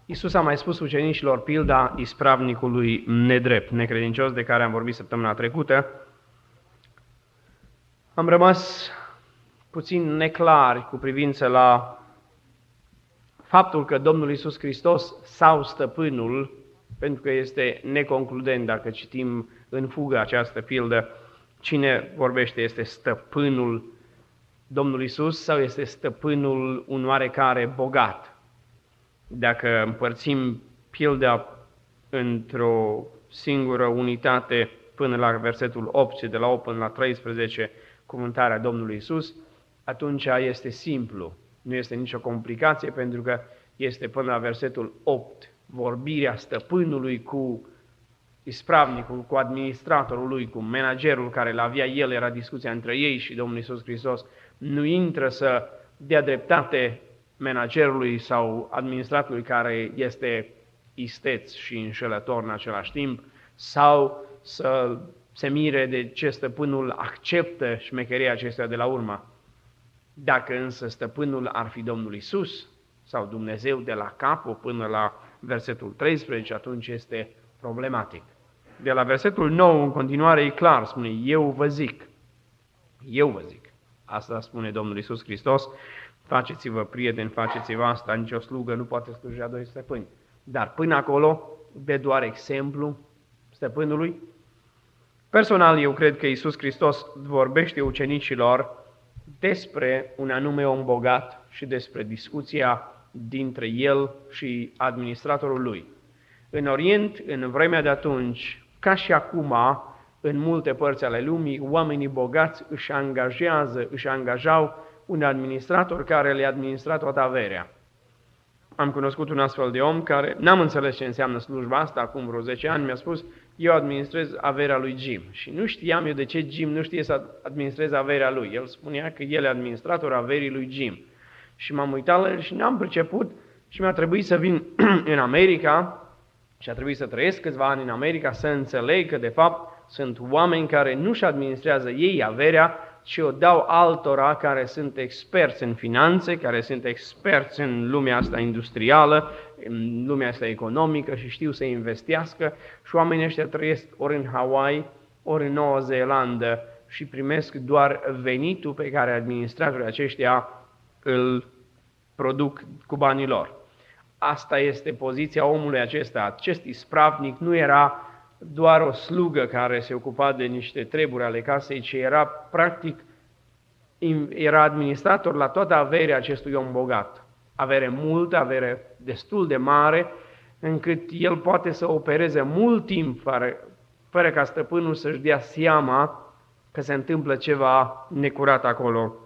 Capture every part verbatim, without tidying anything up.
Iisus a mai spus ucenicilor pilda ispravnicului nedrept, necredincios, de care am vorbit săptămâna trecută. Am rămas puțin neclari cu privință la faptul că Domnul Iisus Hristos sau stăpânul, pentru că este neconcludent dacă citim în fugă această pildă, cine vorbește, este stăpânul Domnul Iisus sau este stăpânul un oarecare bogat. Dacă împărțim pilda într-o singură unitate până la versetul opt și de la opt până la treisprezece, cuvântarea Domnului Iisus, atunci este simplu. Nu este nicio complicație pentru că este până la versetul opt vorbirea stăpânului cu ispravnicul, cu administratorul lui, cu managerul care l-avea el, era discuția între ei și Domnul Iisus Hristos. Nu intră să dea dreptate managerului sau administratorului care este isteț și înșelător în același timp, sau să se mire de ce stăpânul acceptă șmecheria acestuia de la urmă. Dacă însă stăpânul ar fi Domnul Iisus sau Dumnezeu de la capul până la versetul treisprezece, atunci este problematic. De la versetul nouă în continuare e clar, spune, eu vă zic, eu vă zic. Asta spune Domnul Iisus Hristos, faceți-vă prieteni, faceți-vă asta, nicio slugă nu poate sluja doi stăpâni. Dar până acolo, de doar exemplu stăpânului. Personal, eu cred că Iisus Hristos vorbește ucenicilor despre un anume om bogat și despre discuția dintre el și administratorul lui. În Orient, în vremea de atunci, ca și acum, în multe părți ale lumii, oamenii bogați își angajează, își angajau un administrator care le administra toată averea. Am cunoscut un astfel de om care n-am înțeles ce înseamnă slujba asta, acum vreo zece ani mi-a spus, eu administrez averea lui Jim. Și nu știam eu de ce Jim nu știe să administreze averea lui. El spunea că el e administrator averii lui Jim. Și m-am uitat la el și n-am priceput și mi-a trebuit să vin în America și a trebuit să trăiesc câțiva ani în America să înțeleg că de fapt sunt oameni care nu-și administrează ei averea, ci o dau altora care sunt experți în finanțe, care sunt experți în lumea asta industrială, în lumea asta economică și știu să investească și oamenii ăștia trăiesc ori în Hawaii, ori în Noua Zeelandă și primesc doar venitul pe care administratorii aceștia îl produc cu banii lor. Asta este poziția omului acesta. Acest ispravnic nu era doar o slugă care se ocupa de niște treburi ale casei, ci era practic era administrator la toată averea acestui om bogat. Avere multă, avere destul de mare, încât el poate să opereze mult timp fără, fără ca stăpânul să-și dea seama că se întâmplă ceva necurat acolo.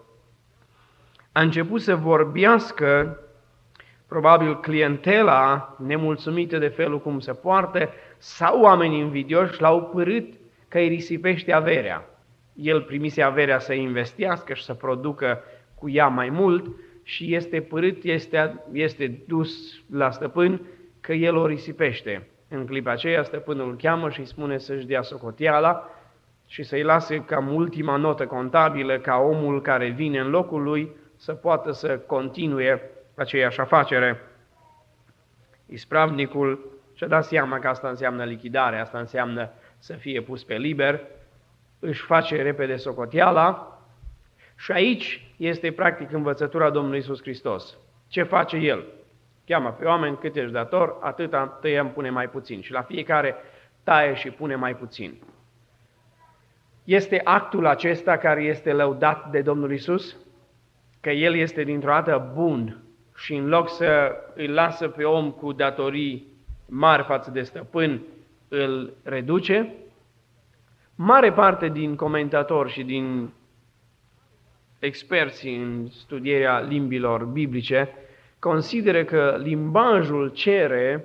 A început să vorbească probabil clientela nemulțumită de felul cum se poartă sau oamenii invidioși l-au părât că îi risipește averea. El primise averea să investească și să producă cu ea mai mult și este părât, este, este dus la stăpân că el o risipește. În clipa aceea stăpânul îl cheamă și îi spune să-și dea socoteala și să-i lase cam ultima notă contabilă ca omul care vine în locul lui să poată să continue aceeași afacere. Ispravnicul și-a dat seama că asta înseamnă lichidare, asta înseamnă să fie pus pe liber, își face repede socoteala și aici este practic învățătura Domnului Iisus Hristos. Ce face El? Cheamă pe oameni, cât ești dator, atâta tăiem, pune mai puțin. Și la fiecare taie și pune mai puțin. Este actul acesta care este lăudat de Domnul Iisus, că El este dintr-o dată bun și în loc să îl lasă pe om cu datorii mari față de stăpân, îl reduce. Mare parte din comentatori și din experții în studierea limbilor biblice consideră că limbajul cere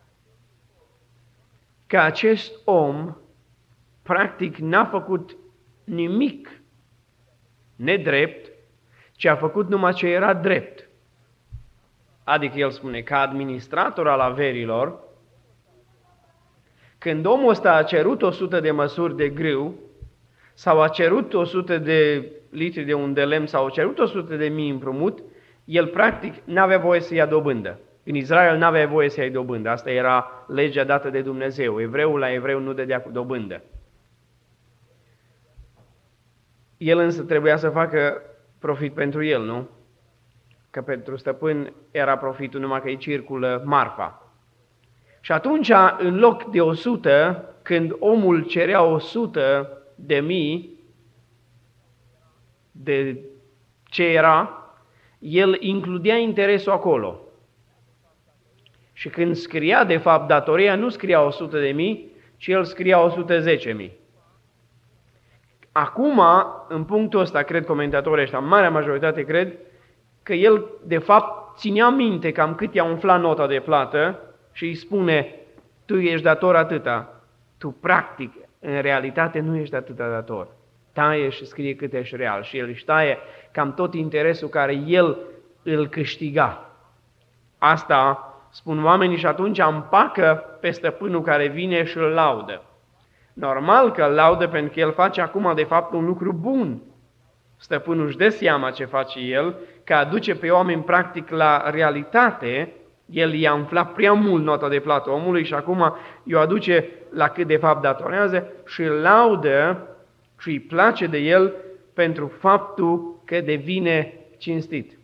că acest om practic n-a făcut nimic nedrept, ci a făcut numai ce era drept. Adică el spune, ca administrator al averilor, când omul ăsta a cerut o sută de măsuri de grâu, sau a cerut o sută de litri de un de lemn, sau a cerut o sută de mii împrumut, el practic n-avea voie să ia dobândă. În Israel n-avea voie să iei dobândă, asta era legea dată de Dumnezeu. Evreul la evreu nu dădea cu dobândă. El însă trebuia să facă profit pentru el, nu? Că pentru stăpân era profitul numai că îi circulă marfa. Și atunci, în loc de o sută, când omul cerea o sută de mii de ce era, el includea interesul acolo. Și când scria, de fapt, datoria, nu scria o sută de mii, ci el scria o sută zece mii. Acum, în punctul ăsta, cred comentatorii ăștia, marea majoritate cred, că el, de fapt, ținea minte cam cât i-a umflat nota de plată și îi spune, tu ești dator atâta, tu practic, în realitate, nu ești atâta dator. Taie și scrie cât ești real și el își taie cam tot interesul care el îl câștiga. Asta spun oamenii și atunci împacă pe stăpânul care vine și îl laudă. Normal că îl laudă pentru că el face acum de fapt un lucru bun. Stăpânul își dă seama ce face el, că aduce pe oameni practic la realitate, el i-a umflat prea mult nota de plată omului și acum i-o aduce la cât de fapt datorează și îl laudă și îi place de el pentru faptul că devine cinstit.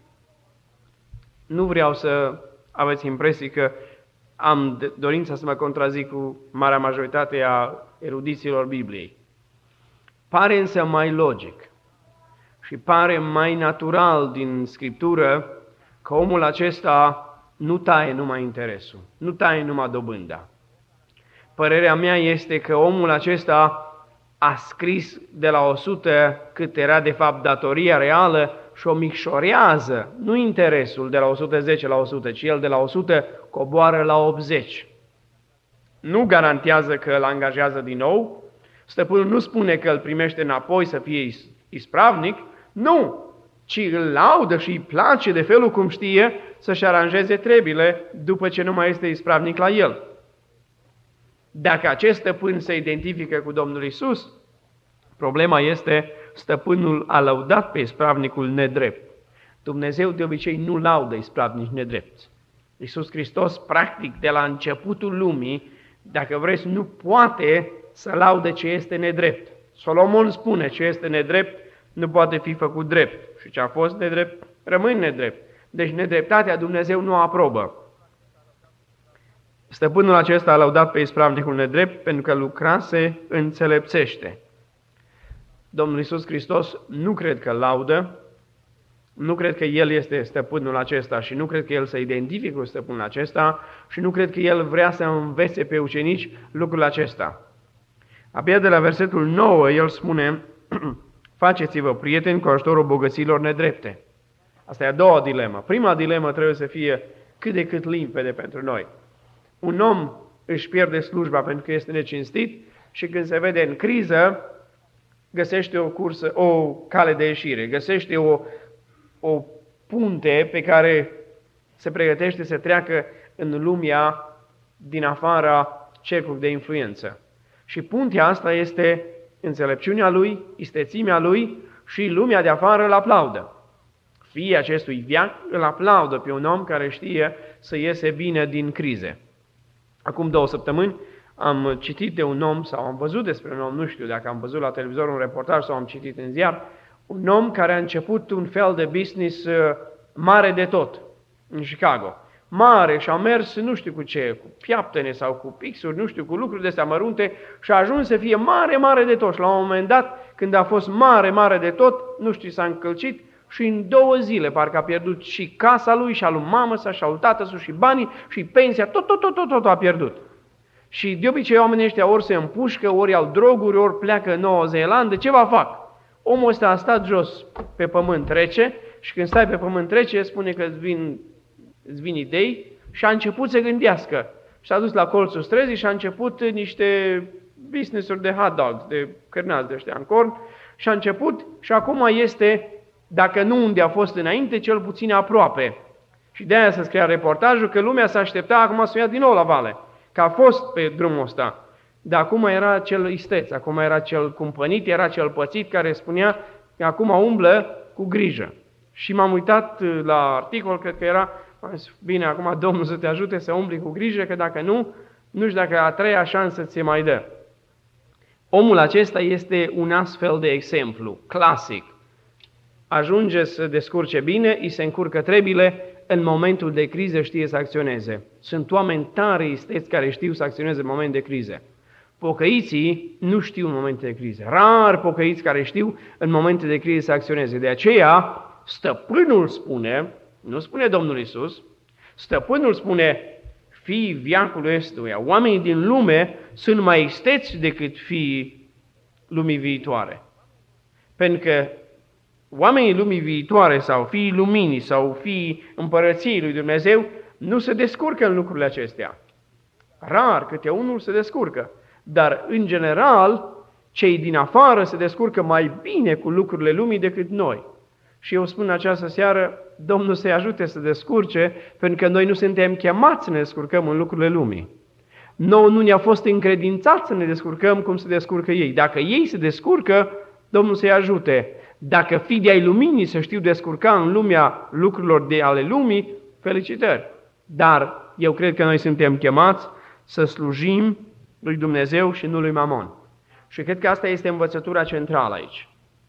Nu vreau să aveți impresii că am dorința să mă contrazic cu marea majoritate a erudiților Bibliei. Pare însă mai logic și pare mai natural din Scriptură că omul acesta nu taie numai interesul, nu taie numai dobânda. Părerea mea este că omul acesta a scris de la o sută cât era de fapt datoria reală și o micșorează, nu interesul de la o sută zece la o sută, ci el de la o sută coboară la optzeci. Nu garantează că îl angajează din nou, stăpânul nu spune că îl primește înapoi să fie ispravnic, nu, ci îl laudă și îi place de felul cum știe să-și aranjeze treburile după ce nu mai este ispravnic la el. Dacă acest stăpân se identifică cu Domnul Iisus, problema este stăpânul a lăudat pe ispravnicul nedrept. Dumnezeu de obicei nu laudă ispravnici nedrepți. Iisus Hristos, practic, de la începutul lumii, dacă vreți, nu poate să laude ce este nedrept. Solomon spune ce este nedrept nu poate fi făcut drept și ce a fost nedrept rămâne nedrept. Deci nedreptatea Dumnezeu nu o aprobă. Stăpânul acesta a lăudat pe ispravnicul nedrept pentru că lucrase înțelepțește. Domnul Iisus Hristos nu cred că laudă, nu cred că El este stăpânul acesta și nu cred că El se identifică cu stăpânul acesta și nu cred că El vrea să învețe pe ucenici lucrul acesta. Abia de la versetul nouă El spune, faceți-vă prieteni cu ajutorul bogăților nedrepte. Asta e a doua dilemă. Prima dilemă trebuie să fie cât de cât limpede pentru noi. Un om își pierde slujba pentru că este necinstit și când se vede în criză, găsește o cursă, o cale de ieșire, găsește o, o punte pe care se pregătește să treacă în lumea din afara cercului de influență. Și puntea asta este înțelepciunea lui, istețimea lui și lumea de afară îl aplaudă. Fiii acestui veac îl aplaudă pe un om care știe să iese bine din crize. Acum două săptămâni am citit de un om, sau am văzut despre un om, nu știu dacă am văzut la televizor un reportaj sau am citit în ziar, un om care a început un fel de business mare de tot în Chicago. Mare și a mers nu știu cu ce, cu piaptene sau cu pixuri, nu știu, cu lucruri de astea mărunte și a ajuns să fie mare, mare de tot. Și la un moment dat, când a fost mare, mare de tot, nu știu, s-a încălcit și în două zile parcă a pierdut și casa lui și a lui mamă sa și a lui tată sa și banii și pensia, tot, tot, tot, tot, tot a pierdut. Și de obicei oamenii ăștia ori se împușcă, ori au droguri, ori pleacă în Noua Zeelandă, ce va fac? Omul ăsta a stat jos pe pământ rece și când stai pe pământ rece spune că îți vin, îți vin idei și a început să gândească. Și s-a dus la colțul străzii și a început niște business-uri de hot dogs, de cârnați de ăștia în corn și a început și acum este, dacă nu unde a fost înainte, cel puțin aproape. Și de aia să scria reportajul că lumea s-a aștepta acum să o ia din nou la vale, că a fost pe drumul ăsta. Dar acum era cel isteț, acum era cel cumpănit, era cel pățit care spunea că acum umblă cu grijă. Și m-am uitat la articol, cred că era Am zis, bine, acum Domnul să te ajute să umbli cu grijă, că dacă nu, nu știu dacă a treia șansă ți se mai dă. Omul acesta este un astfel de exemplu, clasic. Ajunge să descurce bine, îi se încurcă trebile, în momentul de criză știe să acționeze. Sunt oameni tare isteți care știu să acționeze în moment de criză. Pocăiții nu știu în momente de criză. Rar pocăiți care știu în momente de criză să acționeze. De aceea, stăpânul spune, nu spune Domnul Iisus, stăpânul spune, fiii viacului ăstuia, oamenii din lume sunt mai isteți decât fiii lumii viitoare. Pentru că oamenii lumii viitoare sau fiii luminii sau fiii împărăției lui Dumnezeu nu se descurcă în lucrurile acestea. Rar câte unul se descurcă, dar în general cei din afară se descurcă mai bine cu lucrurile lumii decât noi. Și eu spun în această seară, Domnul să-i ajute să descurce, pentru că noi nu suntem chemați să ne descurcăm în lucrurile lumii. Nouă nu ne-a fost încredințat să ne descurcăm cum se descurcă ei. Dacă ei se descurcă, Domnul să-i ajute. Dacă fii de ai luminii să știu descurca în lumea lucrurilor de ale lumii, felicitări. Dar eu cred că noi suntem chemați să slujim lui Dumnezeu și nu lui Mamon. Și cred că asta este învățătura centrală aici.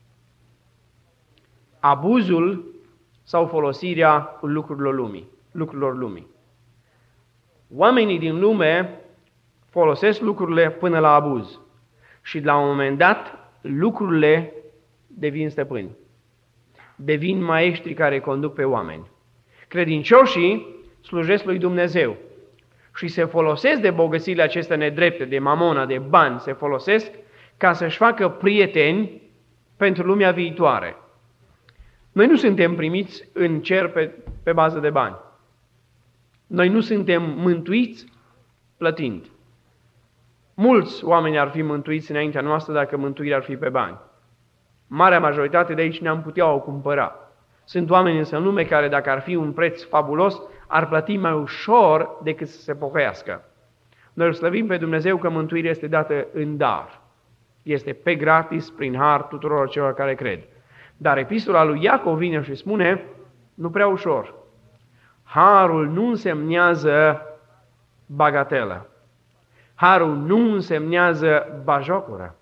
Abuzul sau folosirea lucrurilor lumii. Lucrurilor lumii. Oamenii din lume folosesc lucrurile până la abuz. Și la un moment dat, lucrurile devin stăpâni. Devin maestri care conduc pe oameni. Credincioșii slujesc lui Dumnezeu și se folosesc de bogățiile acestea nedrepte, de mamona, de bani, se folosesc ca să-și facă prieteni pentru lumea viitoare. Noi nu suntem primiți în cer pe, pe bază de bani. Noi nu suntem mântuiți plătind. Mulți oameni ar fi mântuiți înaintea noastră dacă mântuirea ar fi pe bani. Marea majoritate de aici ne-am putea o cumpăra. Sunt oameni însă în lume care, dacă ar fi un preț fabulos, ar plăti mai ușor decât să se pocăiască. Noi îl slăvim pe Dumnezeu că mântuirea este dată în dar. Este pe gratis, prin har, tuturor celor care cred. Dar epistola lui Iacov vine și spune, nu prea ușor. Harul nu însemnează bagatelă. Harul nu însemnează bajocură.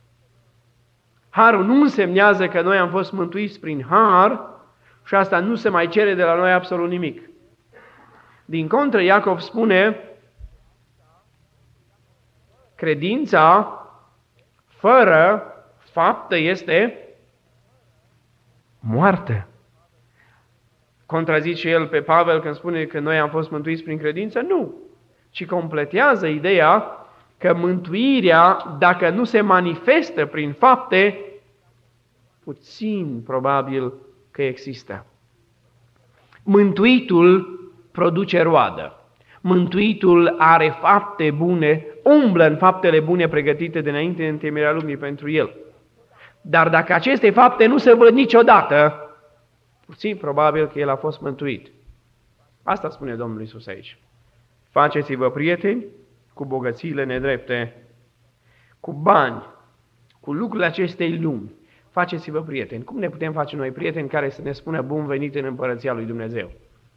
Harul nu însemnează că noi am fost mântuiți prin har și asta nu se mai cere de la noi absolut nimic. Din contră, Iacov spune, credința fără faptă este moartă. Contrazice el pe Pavel când spune că noi am fost mântuiți prin credință? Nu, ci completează ideea că mântuirea, dacă nu se manifestă prin fapte, puțin probabil că există. Mântuitul produce roadă. Mântuitul are fapte bune, umblă în faptele bune pregătite dinainte de întemeierea lumii pentru el. Dar dacă aceste fapte nu se văd niciodată, puțin probabil că el a fost mântuit. Asta spune Domnul Iisus aici. Faceți-vă prieteni cu bogățiile nedrepte, cu bani, cu lucrurile acestei lumi. Faceți-vă prieteni. Cum ne putem face noi prieteni care să ne spună bun venit în împărăția lui Dumnezeu?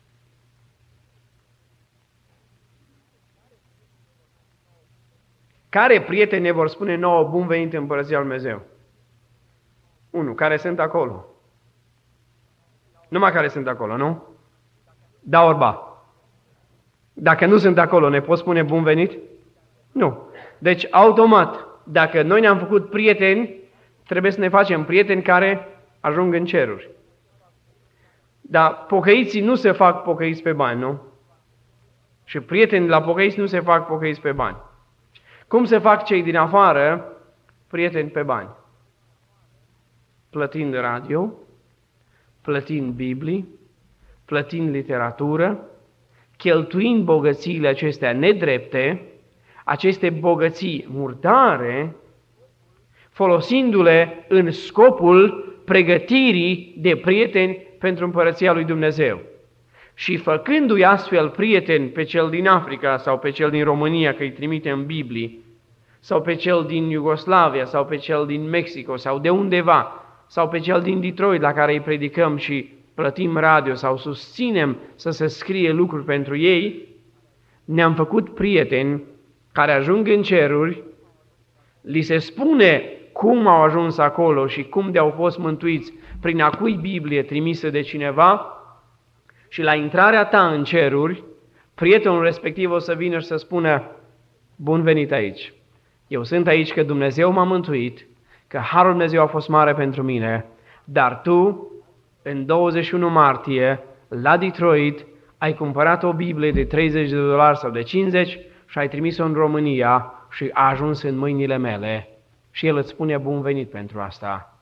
Care prieteni ne vor spune nouă bun venit în împărăția lui Dumnezeu? Unu, care sunt acolo. Numai care sunt acolo, nu? Da orba. Dacă nu sunt acolo, ne pot spune bun venit? Nu. Deci, automat, dacă noi ne-am făcut prieteni, trebuie să ne facem prieteni care ajung în ceruri. Dar pocăiții nu se fac pocăiți pe bani, nu? Și prietenii la pocăiți nu se fac pocăiți pe bani. Cum se fac cei din afară prieteni pe bani? Plătind radio, plătind Biblii, plătind literatură, cheltuind bogățiile acestea nedrepte, aceste bogății murdare, folosindu-le în scopul pregătirii de prieteni pentru împărăția lui Dumnezeu. Și făcându-i astfel prieteni pe cel din Africa sau pe cel din România, că îi trimite în Biblie, sau pe cel din Iugoslavia, sau pe cel din Mexico, sau de undeva, sau pe cel din Detroit, la care îi predicăm și plătim radio sau susținem să se scrie lucruri pentru ei, ne-am făcut prieteni care ajung în ceruri, li se spune cum au ajuns acolo și cum de au fost mântuiți prin a cui Biblie trimisă de cineva și la intrarea ta în ceruri, prietenul respectiv o să vină și să spună: bun venit aici, eu sunt aici că Dumnezeu m-a mântuit, că Harul Dumnezeu a fost mare pentru mine, dar tu, în douăzeci și unu martie, la Detroit, ai cumpărat o Biblie de treizeci de dolari sau de cincizeci și ai trimis-o în România și a ajuns în mâinile mele. Și el îți spune bun venit pentru asta.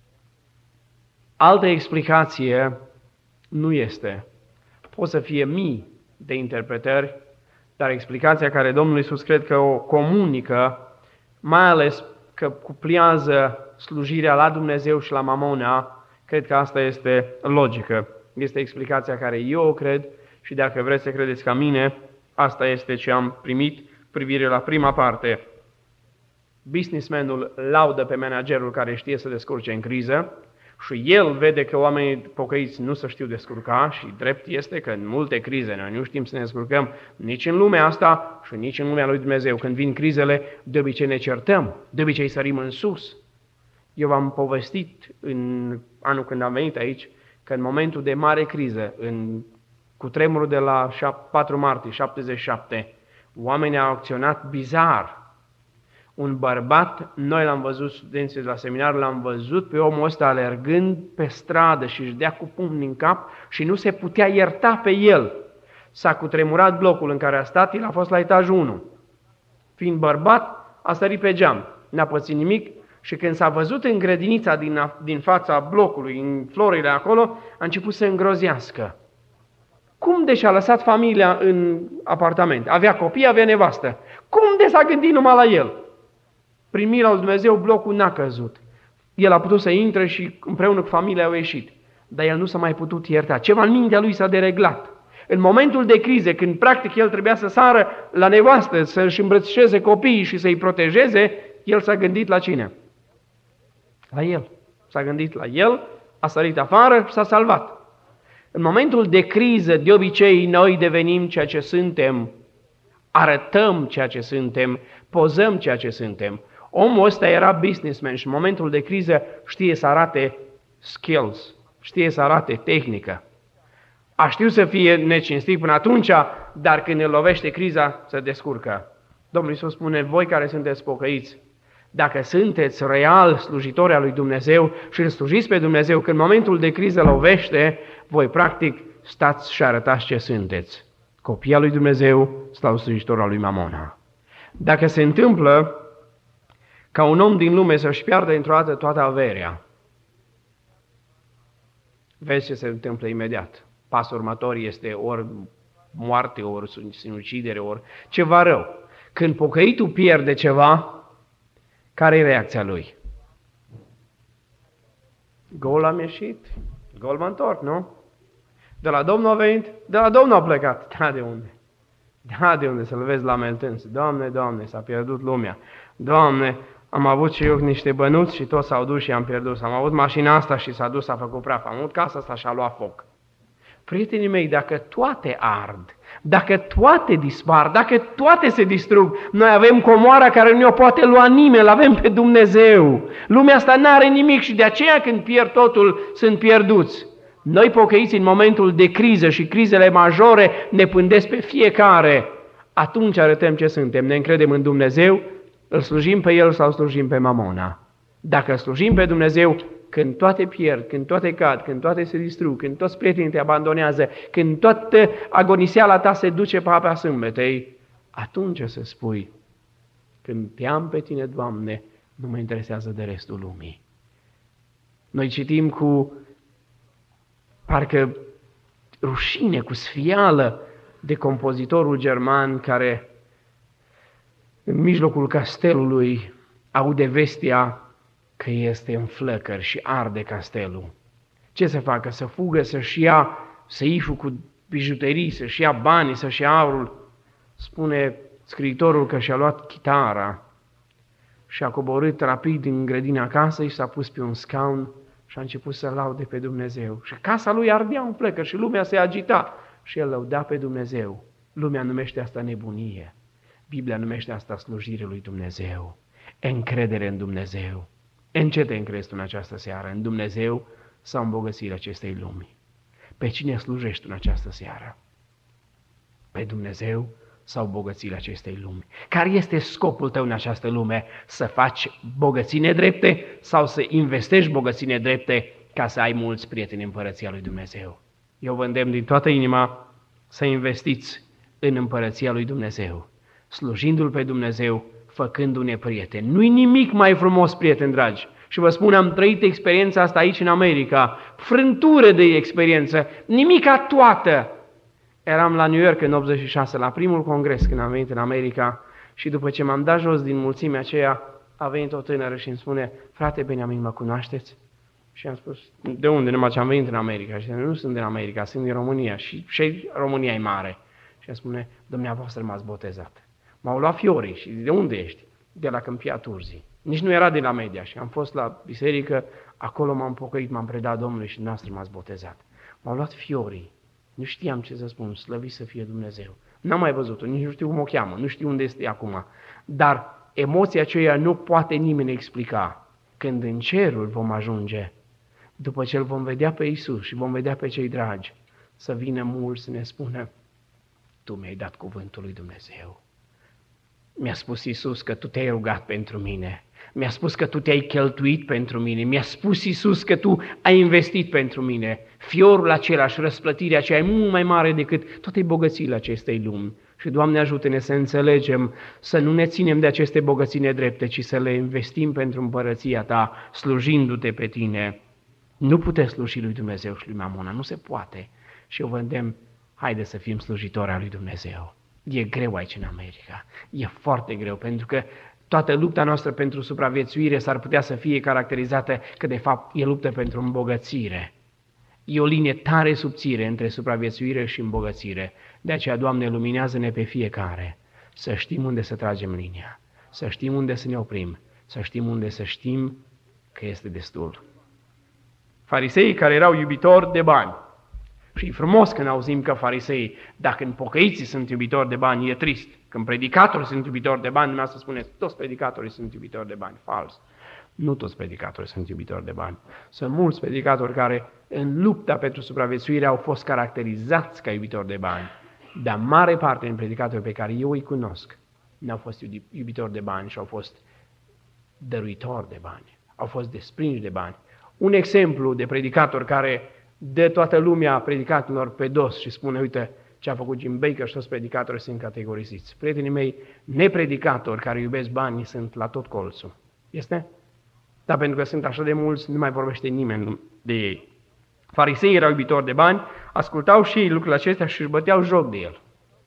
Altă explicație nu este. Pot să fie mii de interpretări, dar explicația care Domnul Iisus cred că o comunică, mai ales că cupliază slujirea la Dumnezeu și la Mamona, cred că asta este logică. Este explicația care eu o cred și dacă vreți să credeți ca mine, asta este ce am primit privire la prima parte. Businessmanul laudă pe managerul care știe să descurce în criză și el vede că oamenii pocăiți nu se știu descurca și drept este că în multe crize noi nu știm să ne descurcăm nici în lumea asta și nici în lumea lui Dumnezeu. Când vin crizele, de obicei ne certăm, de obicei sărim în sus. Eu v-am povestit în anul când am venit aici că în momentul de mare criză, în cutremurul de la patru martie șaptezeci și șapte, oamenii au acționat bizar. Un bărbat, noi l-am văzut, studenții de la seminar, l-am văzut pe omul ăsta alergând pe stradă și își dea cu pumnii în cap și nu se putea ierta pe el. S-a cutremurat blocul în care a stat, el a fost la etajul unu. Fiind bărbat, a sărit pe geam, n-a pățit nimic și când s-a văzut în grădinița din, din fața blocului, în florile acolo, a început să îngrozească. Cum de și-a lăsat familia în apartament? Avea copii, avea nevastă. Cum de s-a gândit numai la el? Prin mila lui Dumnezeu, blocul n-a căzut. El a putut să intre și împreună cu familia au ieșit. Dar el nu s-a mai putut ierta. Ceva în mintea lui s-a dereglat. În momentul de crize, când practic el trebuia să sară la nevastă, să-și îmbrățișeze copiii și să-i protejeze, el s-a gândit la cine? La el. S-a gândit la el, a sărit afară și s-a salvat. În momentul de criză, de obicei, noi devenim ceea ce suntem, arătăm ceea ce suntem, pozăm ceea ce suntem. Omul ăsta era businessman și în momentul de criză știe să arate skills, știe să arate tehnică. A știut să fie necinstit până atunci, dar când îl lovește criza, se descurcă. Domnul Iisus spune, voi care sunteți pocăiți, dacă sunteți real slujitori al lui Dumnezeu și îl slujiți pe Dumnezeu, când momentul de criză lovește, voi practic stați și arătați ce sunteți. Copii al lui Dumnezeu sau slujitori al lui Mamona. Dacă se întâmplă ca un om din lume să-și piardă într-o dată toată averea, vezi ce se întâmplă imediat. Pasul următor este ori moarte, ori sinucidere, ori ceva rău. Când pocăitul pierde ceva, care e reacția lui? Gol am ieșit, gol mă întorc, nu? De la Domnul a venit, de la Domnul a plecat. Da, de unde? Da, de unde? Să-L vezi lamentând. Doamne, Doamne, s-a pierdut lumea. Doamne, am avut și eu niște bănuți și toți s-au dus și am pierdut. Am avut mașina asta și s-a dus, s-a făcut praf. Am avut casa asta și a luat foc. Prietenii mei, dacă toate ard, dacă toate dispar, dacă toate se distrug, noi avem comoara care nu o poate lua nimeni, l-avem pe Dumnezeu. Lumea asta n-are nimic și de aceea când pierd totul, sunt pierduți. Noi pocăiți în momentul de criză și crizele majore ne pândesc pe fiecare. Atunci arătăm ce suntem, ne încredem în Dumnezeu, îl slujim pe El sau îl slujim pe Mamona. Dacă îl slujim pe Dumnezeu, când toate pierd, când toate cad, când toate se distrug, când toți prietenii te abandonează, când toată agoniseala ta se duce pe apea sâmbetei, atunci să spui, când te am pe tine, Doamne, nu mă interesează de restul lumii. Noi citim cu parcă rușine, cu sfială de compozitorul german care în mijlocul castelului aude vestia că este în flăcări și arde castelul. Ce să facă? Să fugă, să-și ia săișul cu bijuterii, să-și ia banii, să-și ia aurul. Spune scriitorul că și-a luat chitara și a coborât rapid în grădina casei și s-a pus pe un scaun și a început să laude pe Dumnezeu. Și casa lui ardea în plecări și lumea se agita și el lăuda pe Dumnezeu. Lumea numește asta nebunie. Biblia numește asta slujire lui Dumnezeu. Încredere în Dumnezeu. În ce te încrezi tu în această seară? În Dumnezeu sau în bogățiile acestei lumi? Pe cine slujești tu în această seară? Pe Dumnezeu sau bogățiile acestei lumi? Care este scopul tău în această lume? Să faci bogății nedrepte sau să investești bogății nedrepte ca să ai mulți prieteni în împărăția lui Dumnezeu? Eu vă îndemn din toată inima să investiți în împărăția lui Dumnezeu, slujindu-L pe Dumnezeu, făcându-ne prieteni. Nu-i nimic mai frumos, prieteni dragi. Și vă spun, am trăit experiența asta aici în America, frântură de experiență, nimica toată. Eram la New York în optzeci și șase, la primul congres când am venit în America și după ce m-am dat jos din mulțimea aceea, a venit o tânără și îmi spune: frate Beniamin, mă cunoașteți? Și am spus: de unde? Numai ce am venit în America. Și nu sunt din America, sunt din România și, și România e mare. Și îmi spune: dumneavoastră m-ați botezat. M-au luat fiorii. Și de unde ești? De la Câmpia Turzii. Nici nu era de la Media. Și am fost la biserică, acolo m-am pocăit, m-am predat Domnului și dumneavoastră m-ați botezat. M-au luat fiorii. Nu știam ce să spun, slăvit să fie Dumnezeu. N-am mai văzut-o, nici nu știu cum o cheamă, nu știu unde este acum. Dar emoția aceea nu poate nimeni explica. Când în cerul vom ajunge, după ce îl vom vedea pe Iisus și vom vedea pe cei dragi, să vină mulți să ne spună: tu mi-ai dat cuvântul lui Dumnezeu. Mi-a spus Iisus că tu te-ai rugat pentru mine. Mi-a spus că tu te-ai cheltuit pentru mine. Mi-a spus Iisus că tu ai investit pentru mine. Fiorul același, răsplătirea aceea e mult mai mare decât toate bogățiile acestei lumi. Și, Doamne, ajută-ne să înțelegem, să nu ne ținem de aceste bogății nedrepte, ci să le investim pentru împărăția Ta, slujindu-Te pe Tine. Nu puteți sluji lui Dumnezeu și lui Mamona, nu se poate. Și eu vă îndemn, haide să fim slujitori al lui Dumnezeu. E greu aici în America, e foarte greu, pentru că toată lupta noastră pentru supraviețuire s-ar putea să fie caracterizată că de fapt e luptă pentru îmbogățire. E o linie tare subțire între supraviețuire și îmbogățire. De aceea, Doamne, luminează-ne pe fiecare, să știm unde să tragem linia, să știm unde să ne oprim, să știm unde să știm că este destul. Fariseii care erau iubitori de bani. Și e frumos când auzim că fariseii, dacă în pocăiții sunt iubitori de bani, e trist. Când predicatorii sunt iubitori de bani, dumneavoastră spuneți: toți predicatorii sunt iubitori de bani. Fals. Nu toți predicatorii sunt iubitori de bani. Sunt mulți predicatori care în lupta pentru supraviețuire au fost caracterizați ca iubitori de bani. Dar mare parte din predicatorii pe care eu îi cunosc n-au fost iubitori de bani și au fost dăruitori de bani. Au fost desprinși de bani. Un exemplu de predicator care de toată lumea predicatorilor pe dos și spune: uite ce a făcut Jim Bakker și toți predicatorii sunt categoriziți. Prietenii mei, nepredicatori care iubesc banii sunt la tot colțul. Este? Dar pentru că sunt așa de mulți, nu mai vorbește nimeni de ei. Fariseii erau iubitori de bani, ascultau și ei lucrurile acestea și își băteau joc de el.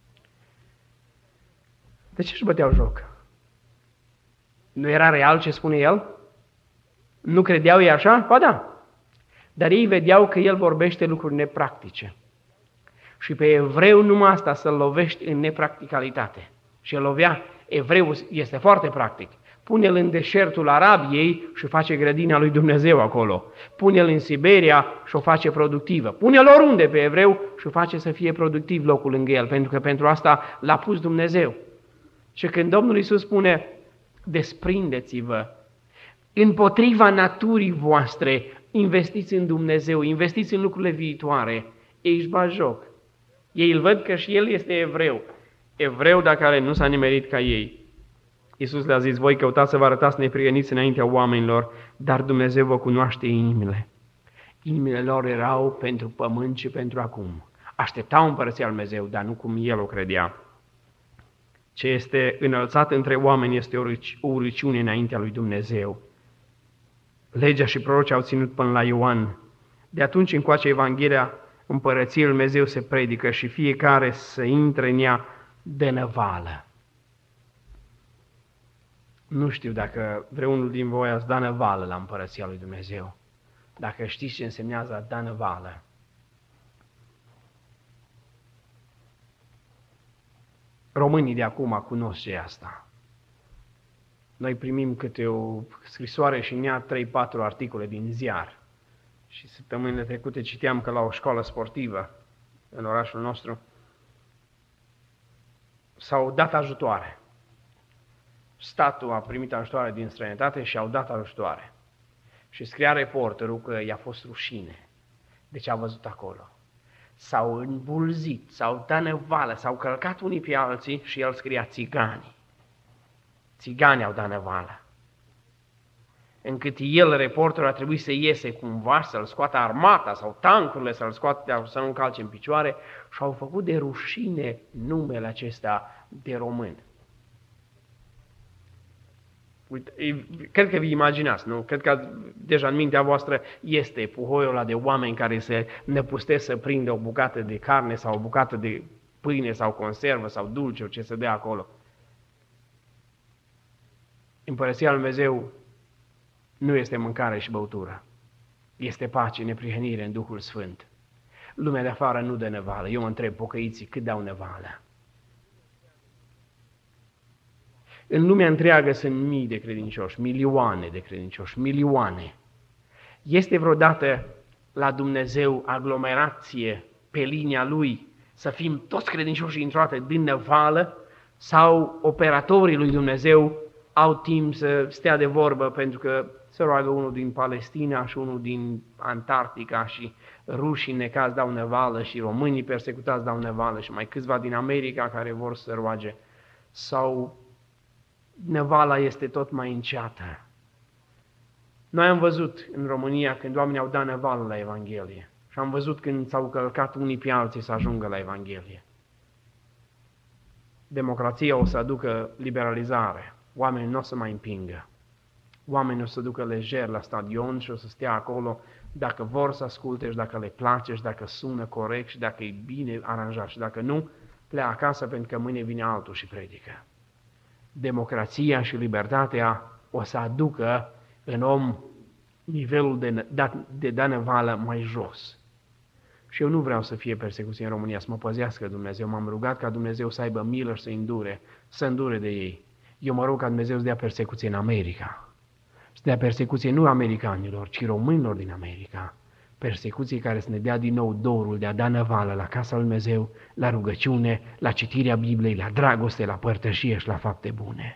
De ce își băteau joc? Nu era real ce spune el? Nu credeau ei așa? Ba da. Dar ei vedeau că el vorbește lucruri nepractice. Și pe evreu numai asta, să-l lovești în nepracticalitate. Și el lovea, evreul este foarte practic. Pune-l în deșertul Arabiei și face grădina lui Dumnezeu acolo. Pune-l în Siberia și o face productivă. Pune-l oriunde pe evreu și o face să fie productiv locul lângă el, pentru că pentru asta l-a pus Dumnezeu. Și când Domnul Iisus spune: desprindeți-vă, împotriva naturii voastre, investiți în Dumnezeu, investiți în lucrurile viitoare, ei își bat joc. Ei îl văd că și el este evreu. Evreu, dar care nu s-a nimerit ca ei. Iisus le-a zis: voi căutați să vă arătați neprihăniți înaintea oamenilor, dar Dumnezeu vă cunoaște inimile. Inimile lor erau pentru pământ și pentru acum. Așteptau împărăția lui Dumnezeu, dar nu cum el o credea. Ce este înălțat între oameni este o urăciune înaintea lui Dumnezeu. Legea și prorocii au ținut până la Ioan. De atunci încoace Evanghelia împărăției lui Dumnezeu se predică și fiecare să intre în ea de năvală. Nu știu dacă vreunul din voi ați da năvală la împărăția lui Dumnezeu. Dacă știți ce însemnează a da năvală. Românii de acum cunosc ce e asta. Noi primim câte o scrisoare și în ea trei patru articole din ziar. Și săptămânile trecute citeam că la o școală sportivă în orașul nostru s-au dat ajutoare. Statul a primit ajutoare din străinătate și au dat ajutoare. Și scria reporterul că i-a fost rușine de ce a văzut acolo. S-au îmbulzit, s-au dat năvală, s-au călcat unii pe alții și el scria țiganii. Țiganii au dat năvală. Încât el, reporterul, a trebuit să iese cumva, să-l scoată armata sau tancurile, să-l scoată, să nu calce în picioare și au făcut de rușine numele acesta de român. Uite, cred că vi imaginați, nu? Cred că deja în mintea voastră este puhoiul ăla de oameni care se năpustesc să prindă o bucată de carne sau o bucată de pâine sau conservă sau dulce, ce se dea acolo. Împărăția lui Dumnezeu nu este mâncare și băutură. Este pace, neprihănire în Duhul Sfânt. Lumea de afară nu dă năvală. Eu mă întreb, pocăiții, cât dau năvală? În lumea întreagă sunt mii de credincioși, milioane de credincioși, milioane. Este vreodată la Dumnezeu aglomerație pe linia Lui să fim toți credincioși într-o dată din năvală sau operatorii lui Dumnezeu au timp să stea de vorbă pentru că se roagă unul din Palestina și unul din Antarctica și rușii necaz dau năvală și românii persecutați dau năvală și mai câțiva din America care vor să roage. Sau năvala este tot mai înceată. Noi am văzut în România când oamenii au dat năvală la Evanghelie și am văzut când s-au călcat unii pe alții să ajungă la Evanghelie. Democrația o să aducă liberalizare. Oamenii nu o să mai împingă. Oamenii o să ducă lejer la stadion și o să stea acolo dacă vor să asculte și dacă le place și dacă sună corect și dacă e bine aranjat și dacă nu, pleacă acasă pentru că mâine vine altul și predică. Democrația și libertatea o să aducă în om nivelul de, de danăvală mai jos. Și eu nu vreau să fie persecuție în România, să mă păzească Dumnezeu. M-am rugat ca Dumnezeu să aibă milă și să îndure, să îndure de ei. Eu mă rog ca Dumnezeu să dea persecuție în America. Să dea persecuție nu americanilor, ci românilor din America. Persecuție care să ne dea din nou dorul de a da năvală la casa lui Dumnezeu, la rugăciune, la citirea Bibliei, la dragoste, la părtășie și la fapte bune.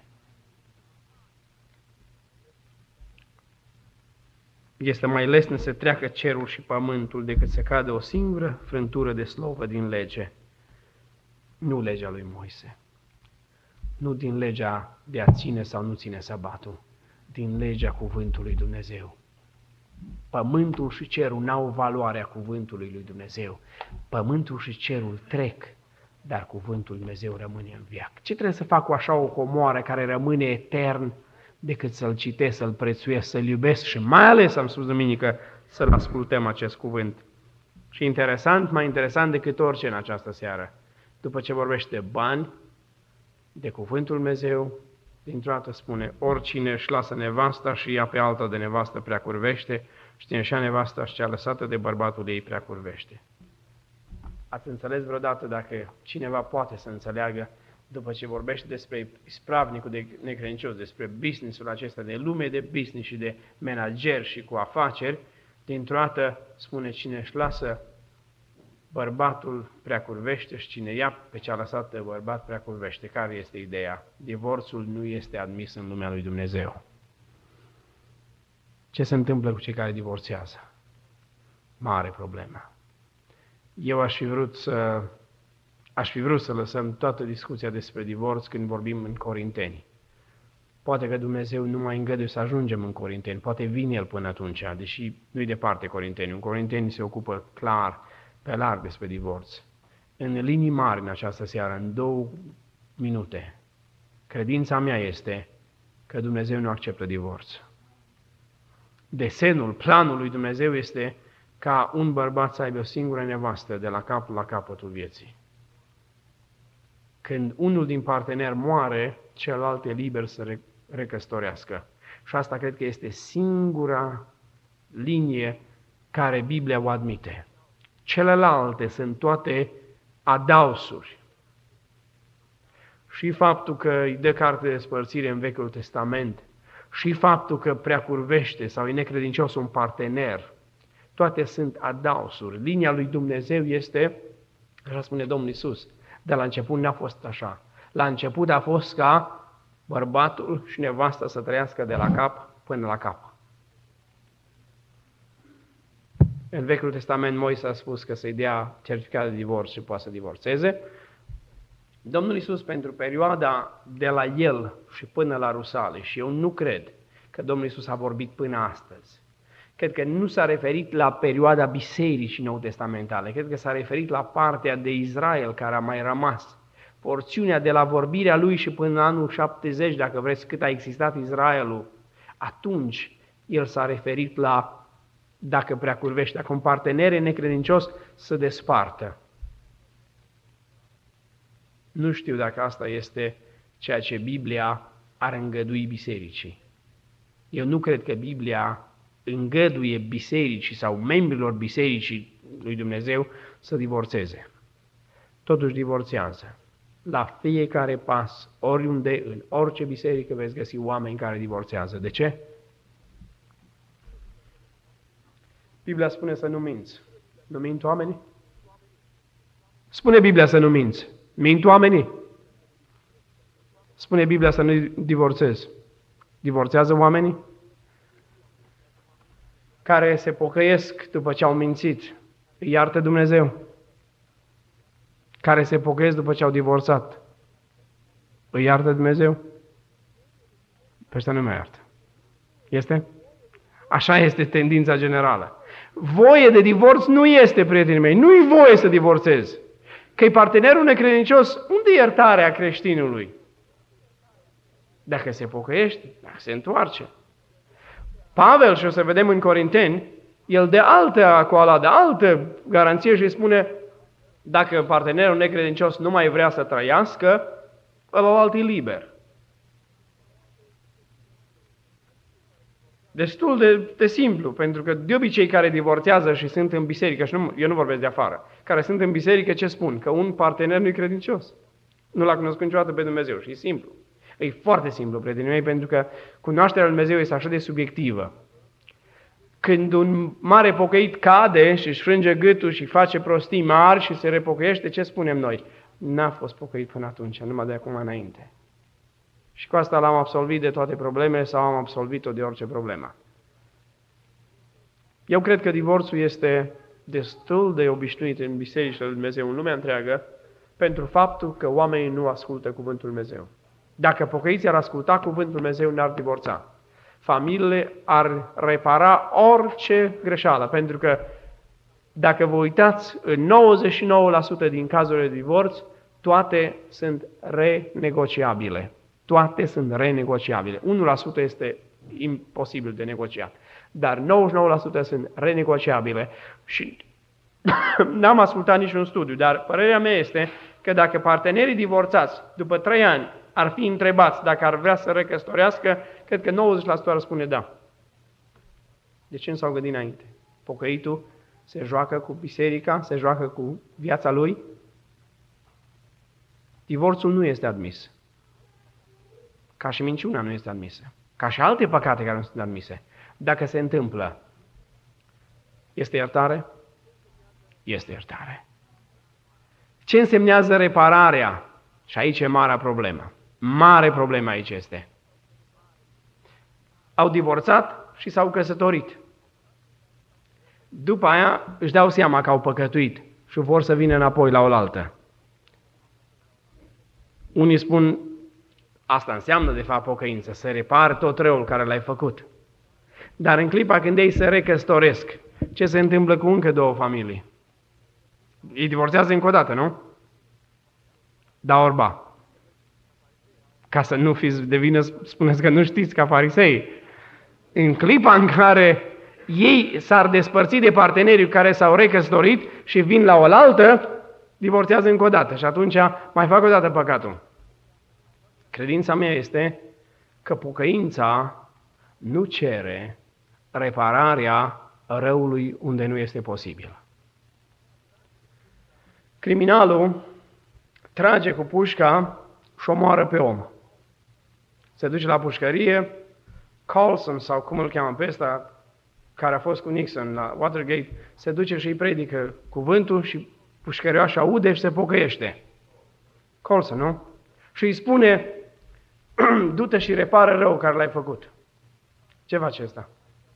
Este mai lesne să treacă cerul și pământul decât să cadă o singură frântură de slovă din lege. Nu legea lui Moise. Nu din legea de a ține sau nu ține sabatul, din legea cuvântului Dumnezeu. Pământul și cerul n-au valoarea cuvântului lui Dumnezeu. Pământul și cerul trec, dar cuvântul lui Dumnezeu rămâne în veac. Ce trebuie să fac cu așa o comoară care rămâne etern decât să-l citesc, să-l prețuiesc, să-l iubesc și mai ales, am spus duminică, să-l ascultăm acest cuvânt. Și interesant, mai interesant decât orice în această seară, după ce vorbește de bani, de cuvântul Dumnezeu, dintr-o dată spune, oricine își lasă nevasta și ia pe alta de nevastă prea curvește, și cine și-a nevasta și cea lăsată de bărbatul ei prea curvește. Ați înțeles vreodată dacă cineva poate să înțeleagă, după ce vorbește despre ispravnicul de necredincios, despre business-ul acesta, de lume de business și de manager și cu afaceri, dintr-o dată spune, cine își lasă bărbatul prea curvește și cine ia pe cea lăsată bărbat prea curvește. Care este ideea? Divorțul nu este admis în lumea lui Dumnezeu. Ce se întâmplă cu cei care divorțează? Mare problemă. Eu aș fi vrut să, aș fi vrut să lăsăm toată discuția despre divorț când vorbim în Corinteni. Poate că Dumnezeu nu mai îngăduie să ajungem în Corinteni, poate vine El până atunci, deși nu-i departe Corinteni. În Corinteni se ocupă clar, pe larg despre divorț. În linii mari în această seară, în două minute, credința mea este că Dumnezeu nu acceptă divorț. Desenul, planul lui Dumnezeu este ca un bărbat să aibă o singură nevastă de la capul la capătul vieții. Când unul din parteneri moare, celălalt e liber să recăsătorească. Și asta cred că este singura linie care Biblia o admite. Celelalte sunt toate adausuri. Și faptul că îi dă carte de spărțire în Vechiul Testament, și faptul că prea curvește sau e necredincios un partener, Toate sunt adausuri. Linia lui Dumnezeu este, așa spune Domnul Iisus, de la început n-a fost așa. La început a fost ca bărbatul și nevasta să trăiască de la cap până la cap. În Vechiul Testament Moise a spus că să-i dea certificat de divorț și poate să divorțeze. Domnul Iisus, pentru perioada de la el și până la Rusale, și eu nu cred că Domnul Iisus a vorbit până astăzi, cred că nu s-a referit la perioada bisericii nou-testamentale, cred că s-a referit la partea de Israel care a mai rămas. Porțiunea de la vorbirea lui și până în anul șaptezeci, dacă vreți, cât a existat Israelul, atunci el s-a referit la, dacă prea curvește, dacă un partener necredincios să despartă. Nu știu dacă asta este ceea ce Biblia ar îngădui bisericii. Eu nu cred că Biblia îngăduie bisericii sau membrilor bisericii lui Dumnezeu să divorțeze. Totuși divorțează. La fiecare pas, oriunde, în orice biserică veți găsi oameni care divorțează. De ce? Biblia spune să nu minți. Nu mint oamenii? Spune Biblia să nu minți. Mint oamenii? Spune Biblia să nu divorțezi. Divorțează oamenii? Care se pocăiesc după ce au mințit, îi iartă Dumnezeu. Care se pocăiesc după ce au divorțat, îi iartă Dumnezeu? Pe ăștia nu mai iartă. Este? Așa este tendința generală. Voie de divorț nu este, prietenii mei, nu-i voie să divorțezi. Că-i partenerul necredincios, unde e iertarea creștinului? Dacă se pocăiește, dacă se întoarce. Pavel, și o să vedem în Corinteni, el de altă coala, de altă garanție și îi spune, dacă partenerul necredincios nu mai vrea să trăiască, ălalt e liber. Destul de, de simplu, pentru că de obicei care divorțează și sunt în biserică, și nu, eu nu vorbesc de afară, care sunt în biserică, ce spun? Că un partener nu e credincios. Nu l-a cunoscut niciodată pe Dumnezeu și e simplu. E foarte simplu, prietenii mei, pentru că cunoașterea lui Dumnezeu este așa de subiectivă. Când un mare pocăit cade și își frânge gâtul și face prostii mari și se repocăiește, ce spunem noi? N-a fost pocăit până atunci, numai de acum înainte. Și cu asta l-am absolvit de toate problemele sau am absolvit-o de orice problemă. Eu cred că divorțul este destul de obișnuit în bisericile lui Dumnezeu, în lumea întreagă, pentru faptul că oamenii nu ascultă cuvântul Dumnezeu. Dacă pocăiții ar asculta cuvântul Dumnezeu, n-ar divorța. Familiile ar repara orice greșeală, pentru că dacă vă uitați, în nouăzeci și nouă la sută din cazurile de divorț, toate sunt renegociabile. Toate sunt renegociabile. unu la sută este imposibil de negociat, dar nouăzeci și nouă la sută sunt renegociabile. Și n-am ascultat niciun studiu, dar părerea mea este că dacă partenerii divorțați după trei ani ar fi întrebați dacă ar vrea să recăsătorească, cred că nouăzeci la sută ar spune da. De ce nu s-au gândit înainte? Pocăitul se joacă cu biserica, se joacă cu viața lui. Divorțul nu este admis. Ca și minciuna nu este admisă. Ca și alte păcate care nu sunt admise. Dacă se întâmplă, este iertare? Este iertare. Ce însemnează repararea? Și aici e marea problemă. Mare problemă aici este. Au divorțat și s-au căsătorit. După aia își dau seama că au păcătuit și vor să vină înapoi la oaltă. Unii spun, asta înseamnă de fapt pocăință, să repari tot răul care l-ai făcut. Dar în clipa când ei se recăsătoresc, ce se întâmplă cu încă două familii? Ei divorțează încă o dată, nu? Da, orba. Ca să nu fiți de vină, spuneți că nu știți ca farisei. În clipa în care ei s-ar despărți de partenerii care s-au recăsătorit și vin la oaltă, divorțează încă o dată și atunci mai fac o dată păcatul. Credința mea este că pocăința nu cere repararea răului unde nu este posibil. Criminalul trage cu pușca și omoară pe om. Se duce la pușcărie, Carlson sau cum îl cheamă pe ăsta, care a fost cu Nixon la Watergate, se duce și îi predică cuvântul și pușcărioașa aude și se pocăiește. Colson, nu? Și îi spune, du-te și repară rău care l-ai făcut. Ce face ăsta?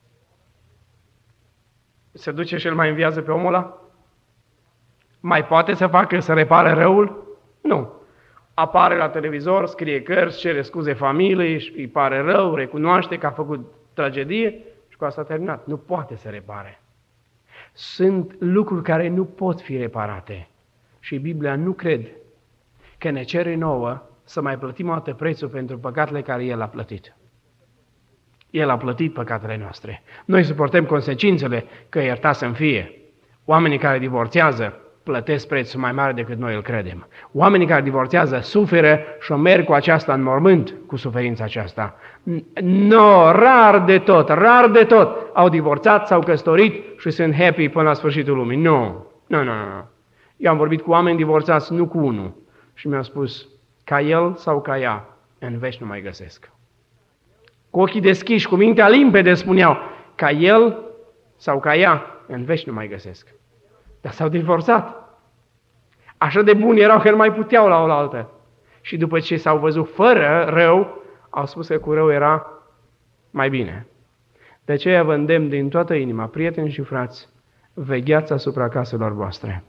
Se duce și îl mai înviază pe omul ăla? Mai poate să facă să repare răul? Nu. Apare la televizor, scrie cărți, cere scuze familiei, îi pare rău, recunoaște că a făcut tragedie și cu asta a terminat. Nu poate să repare. Sunt lucruri care nu pot fi reparate. Și Biblia nu crede că ne cere nouă să mai plătim o dată prețul pentru păcatele care El a plătit. El a plătit păcatele noastre. Noi suportăm consecințele că iertat să-mi fie. Oamenii care divorțează plătesc prețul mai mare decât noi îl credem. Oamenii care divorțează suferă și o merg cu aceasta în mormânt, cu suferința aceasta. No, rar de tot, rar de tot au divorțat, s-au căsătorit și sunt happy până la sfârșitul lumii. Nu, nu, nu, nu. Eu am vorbit cu oameni divorțați, nu cu unul. Și mi-au spus, ca el sau ca ea, în veci nu mai găsesc. Cu ochii deschiși, cu mintea limpede spuneau, ca el sau ca ea, în veci nu mai găsesc. Dar s-au divorțat. Așa de buni erau că nu mai puteau la oaltă. Și după ce s-au văzut fără rău, au spus că cu rău era mai bine. De aceea vă îndemn din toată inima, prieteni și frați, vegheați asupra caselor voastre.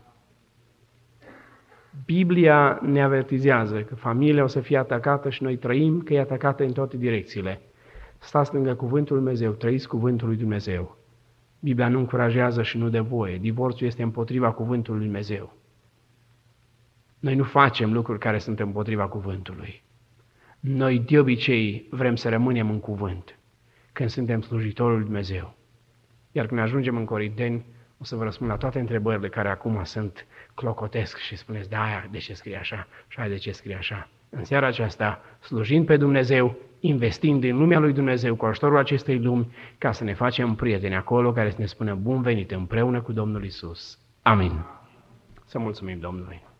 Biblia ne avertizează că familia o să fie atacată și noi trăim că e atacată în toate direcțiile. Stați lângă cuvântul lui Dumnezeu, trăiți cuvântul lui Dumnezeu. Biblia nu încurajează și nu dă voie. Divorțul este împotriva cuvântului lui Dumnezeu. Noi nu facem lucruri care sunt împotriva cuvântului. Noi de obicei vrem să rămânem în cuvânt când suntem slujitorul lui Dumnezeu. Iar când ajungem în Corinteni, o să vă răspund la toate întrebările care acum sunt clocotesc și spuneți, da, aia, de ce scrie așa și aia de ce scrie așa. În seara aceasta, slujind pe Dumnezeu, investind în lumea lui Dumnezeu cu ajutorul acestei lumi, ca să ne facem prieteni acolo care să ne spună bun venit împreună cu Domnul Isus. Amin. Să mulțumim Domnului.